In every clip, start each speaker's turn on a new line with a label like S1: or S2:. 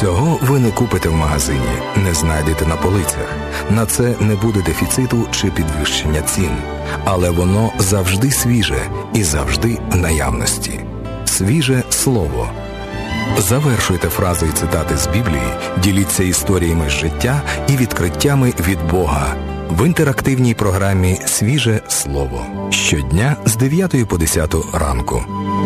S1: Цього ви не купите в магазині, не знайдете на полицях. На це не буде дефіциту чи підвищення цін. Але воно завжди свіже і завжди в наявності. Свіже слово. Завершуйте фрази і цитати з Біблії, діліться історіями з життя і відкриттями від Бога в інтерактивній програмі «Свіже слово». Щодня з 9 по 10 ранку.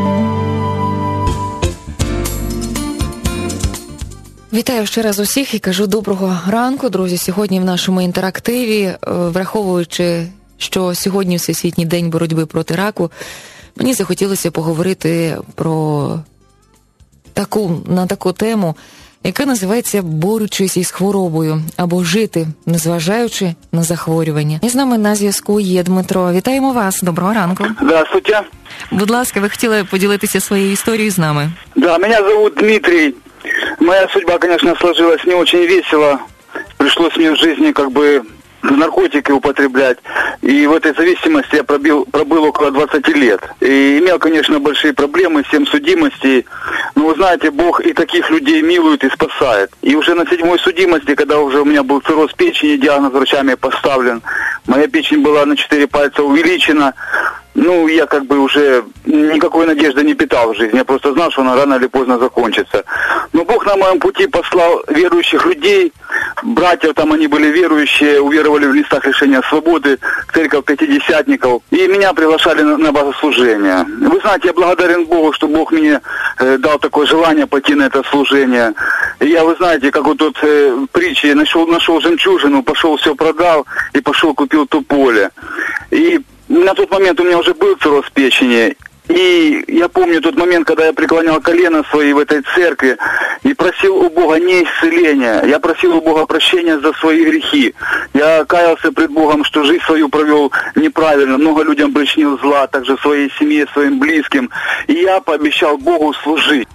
S2: Вітаю ще раз усіх і кажу доброго ранку, друзі. Сьогодні в нашому інтерактиві, враховуючи, що сьогодні Всесвітній день боротьби проти раку, мені захотілося поговорити на таку тему, яка називається «Борючись із хворобою» або «Жити, незважаючи на захворювання». І з нами на зв'язку є Дмитро. Вітаємо вас. Доброго ранку.
S3: Здравствуйте.
S2: Будь ласка, ви хотіли поділитися своєю історією з нами?
S3: Да, меня зовут Дмитрий. Моя судьба, конечно, сложилась не очень весело. Пришлось мне в жизни наркотики употреблять. И в этой зависимости я пробыл около 20 лет. И имел, конечно, большие проблемы, 7 судимостей. Но вы знаете, Бог и таких людей милует и спасает. И уже на 7-й судимости, когда уже у меня был цирроз печени, диагноз врачами поставлен, моя печень была на 4 пальца увеличена. Я уже никакой надежды не питал в жизни. Я просто знал, что она рано или поздно закончится. Но Бог на моем пути послал верующих людей. Братьев там, они были верующие, уверовали в местах лишения свободы, церковь пятидесятников. И меня приглашали на богослужение. Вы знаете, я благодарен Богу, что Бог мне дал такое желание пойти на это служение. И я, вы знаете, как вот тут в притче, нашел жемчужину, пошел все продал и пошел купил то поле. И на тот момент у меня уже был цирроз печени, и я помню тот момент, когда я преклонял колено свои в этой церкви и просил у Бога не исцеления, я просил у Бога прощения за свои грехи. Я каялся пред Богом, что жизнь свою провел неправильно, много людям причинил зла, также своей семье, своим близким. И я пообещал Богу служить.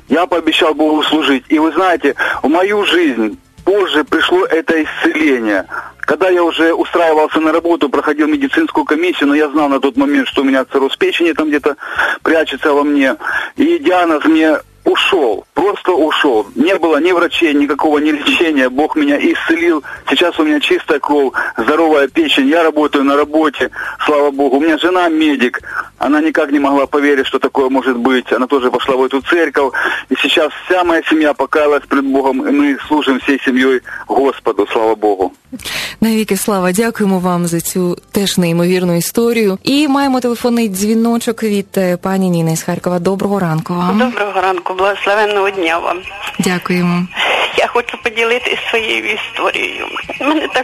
S3: И вы знаете, в мою жизнь позже пришло это исцеление. Когда я уже устраивался на работу, проходил медицинскую комиссию, но я знал на тот момент, что у меня цирроз печени там где-то прячется во мне. И диагноз мне ушел, просто ушел. Не было ни врачей, никакого ни лечения. Бог меня исцелил. Сейчас у меня чистая кровь, здоровая печень. Я работаю на работе, слава Богу. У меня жена медик. Она никак не могла поверить, что такое может быть. Она тоже пошла в эту церковь. И сейчас вся моя семья покаялась пред Богом. И мы служим всей семьей Господу, слава Богу.
S2: Навіки слава, дякуємо вам за цю теж неймовірну історію. І маємо телефонний дзвіночок від пані Ніни з Харкова. Доброго ранку вам.
S4: Доброго ранку, благословенного дня вам.
S2: Дякуємо.
S4: Я хочу поділитися своєю історією. Мене так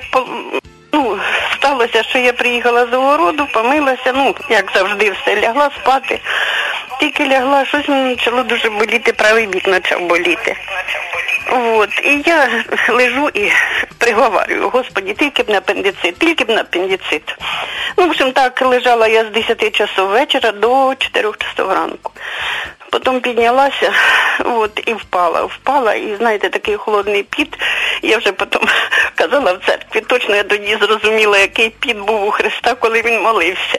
S4: сталося, що я приїхала з огороду, помилася, як завжди все, лягла спати. Тільки лягла, щось мені почало дуже боліти, правий бік почав боліти. І я лежу і приговарюю: Господи, тільки б на апендицит. В общем, так лежала я з 10 часов вечора до 4 часов ранку. Потім піднялася, і впала, і знаєте, такий холодний піт. Я вже потім казала в церкві, точно я тоді зрозуміла, який піт був у Христа, коли він молився.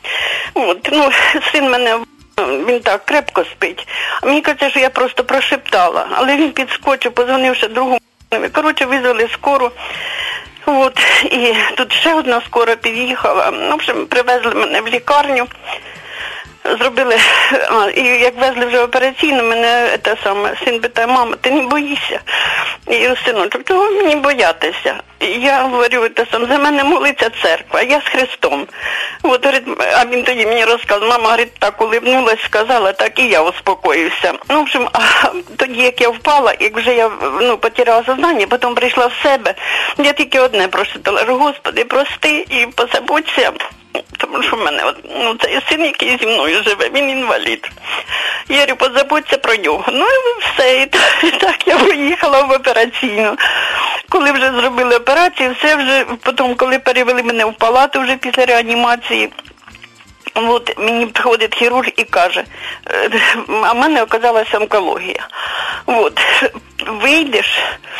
S4: Син мене, він так крепко спить. А мені кажеться, що я просто прошептала. Але він підскочив, позвонивши другому. Визвали скору. І тут ще одна скора під'їхала. В общем, привезли мене в лікарню. Зробили, і як везли вже операційно, мене син питає: мама, ти не боїшся? І я: синочок, чого мені боятися? І я говорю, за мене молиться церква, я з Христом. А він тоді мені розказав, мама, так улибнулась, сказала, так і я успокоївся. В общем, тоді як я впала, як вже я потеряла сознання, потім прийшла в себе, я тільки одне просила: Господи, прости і позаботься. Тому що в мене цей син, який зі мною живе, він інвалід. Я говорю, позаботься про нього. І все, і так я поїхала в операційну. Коли вже зробили операцію, все вже, потім, коли перевели мене в палату вже після реанімації, мені приходить хірург і каже, а в мене оказалася онкологія. Вийдеш,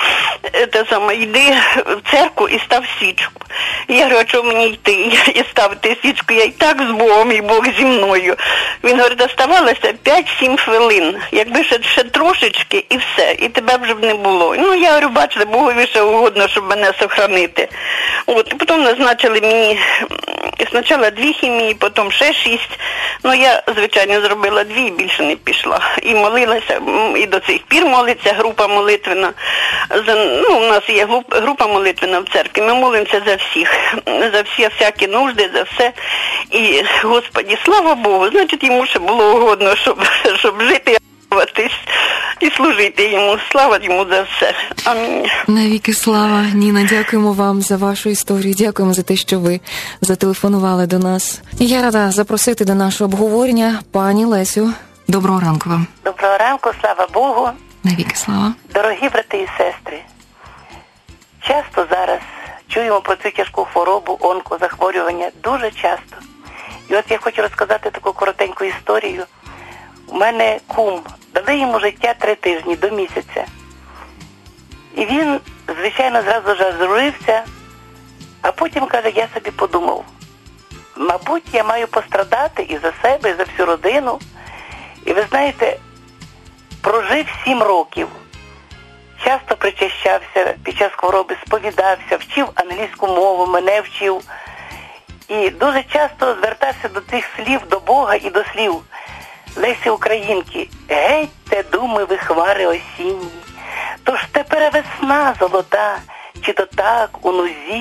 S4: йди в церкву і став свічку. Я говорю, а чого мені йти і ставити свічку? Я і так з Богом, і Бог зі мною. Він говорить, оставалося 5-7 хвилин. Якби ще трошечки і все, і тебе вже б не було. Ну, я говорю, бачите, Богові ще угодно, щоб мене сохранити. От, і потім назначили мені спочатку 2 хімії, потім ще 6. Ну, я, звичайно, зробила 2 і більше не пішла. І молилася, і до цих пір молиться група молитвена. У нас є група молитвена в церкві. Ми молимося за всі всякі нужди, за все. І, Господі, слава Богу, значить, йому ще було угодно, щоб жити і служити йому. Слава йому за все. Амінь.
S2: Навіки слава. Ніна, дякуємо вам за вашу історію. Дякуємо за те, що ви зателефонували до нас. Я рада запросити до нашого обговорення пані Лесю. Доброго ранку вам.
S5: Доброго ранку, слава Богу.
S2: Навіки слава.
S5: Дорогі брати і сестри, часто зараз чуємо про цю тяжку хворобу, онкозахворювання, дуже часто. І от я хочу розказати таку коротеньку історію. У мене кум, дали йому життя 3 тижні, до місяця. І він, звичайно, зразу жахлився, а потім, каже, я собі подумав, мабуть, я маю пострадати і за себе, і за всю родину. І ви знаєте, прожив 7 років. Часто причащався під час хвороби, сповідався, вчив англійську мову, мене вчив. І дуже часто звертався до цих слів, до Бога і до слів Лесі Українки. Гетьте, думи ви хмари осінні, тож тепер весна золота, чи то так у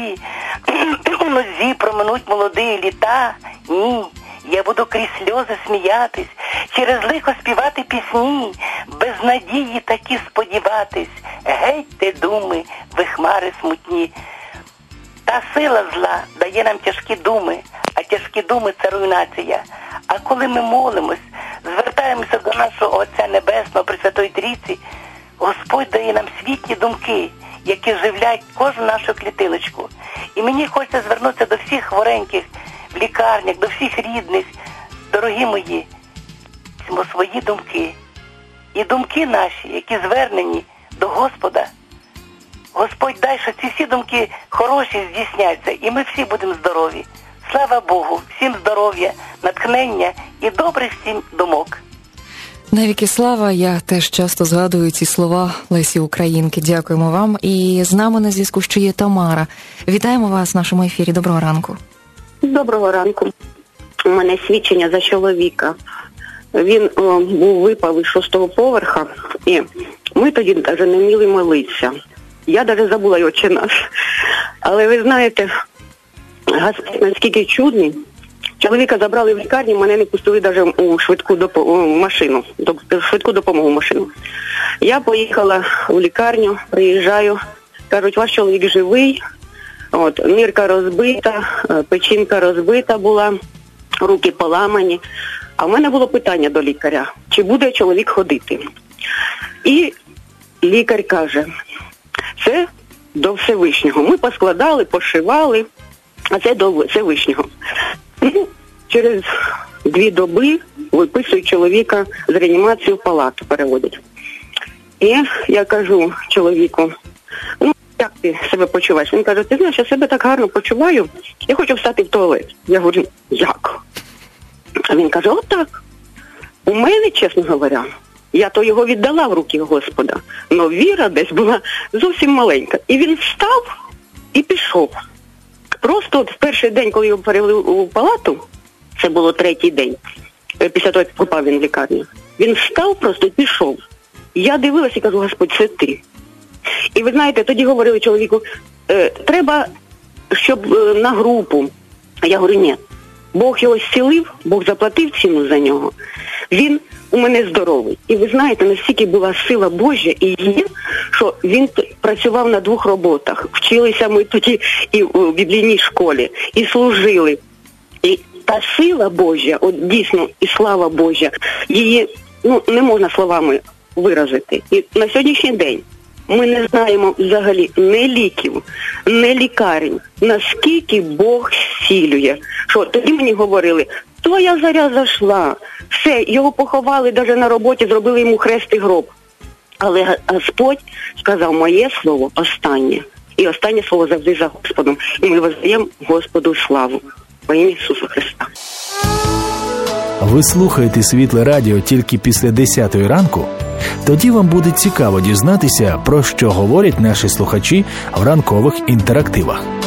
S5: нозі проминуть молоді літа? Ні, я буду крізь сльози сміятись, через лихо співати пісні, без надії такі сподіватись. Гетьте, думи, ви хмари смутні. Та сила зла дає нам тяжкі думи, а тяжкі думи – це руйнація. А коли ми молимось, звертаємося до нашого Отця Небесного, Пресвятої Трійці, Господь дає нам світлі думки, які живлять кожну нашу клітиночку. І мені хочеться звернутися до всіх хвореньких в лікарнях, до всіх рідних. Дорогі мої, свої думки. І думки наші, які звернені до Господа, Господь дай, що ці всі думки хороші здійсняться, і ми всі будемо здорові. Слава Богу, всім здоров'я, натхнення і добрих всім думок.
S2: Навіки слава, я теж часто згадую ці слова Лесі Українки. Дякуємо вам. І з нами на зв'язку ще є Тамара. Вітаємо вас в нашому ефірі. Доброго ранку.
S6: Доброго ранку. У мене свідчення за чоловіка. Він випав із 6-го поверха, і ми тоді навіть не вміли молитися. Я навіть забула його чи нас. Але ви знаєте, Господь наскільки чудний. Чоловіка забрали в лікарню, мене не пустили навіть у швидку допомогу машину. Я поїхала в лікарню, приїжджаю, кажуть, ваш чоловік живий, нирка розбита, печінка розбита була, руки поламані. А в мене було питання до лікаря, чи буде чоловік ходити. І лікар каже, це до Всевишнього. Ми поскладали, пошивали, а це до Всевишнього. Через 2 доби виписують чоловіка з реанімації в палату, переводять. І я кажу чоловіку, як ти себе почуваєш? Він каже, ти знаєш, я себе так гарно почуваю, я хочу встати в туалет. Я говорю, як? А він каже, отак. У мене, чесно говоря, я то його віддала в руки Господа, але віра десь була зовсім маленька. І він встав і пішов. Просто в перший день, коли його перевели у палату, це було 3-й день, після того, як попав він в лікарню, він встав просто і пішов. Я дивилася і кажу, Господь, це ти. І ви знаєте, тоді говорили чоловіку, треба, щоб на групу. А я говорю, ні. Бог його зцілив, Бог заплатив ціну за нього. Він у мене здоровий. І ви знаєте, настільки була сила Божа і є, що він працював на 2 роботах. Вчилися ми тоді і в біблійній школі, і служили. І та сила Божа, от дійсно, і слава Божа, її не можна словами виразити. І на сьогоднішній день ми не знаємо взагалі ні ліків, ні лікарень, наскільки Бог зцілює. Що тоді мені говорили, твоя заря зайшла, все, його поховали навіть на роботі, зробили йому хрест і гроб. Але Господь сказав: моє слово останнє. І останнє слово завжди за Господом. І ми воздаємо Господу славу. Во ім'я Ісуса Христа.
S7: Ви слухаєте Світле Радіо тільки після 10-ї ранку? Тоді вам буде цікаво дізнатися, про що говорять наші слухачі в ранкових інтерактивах.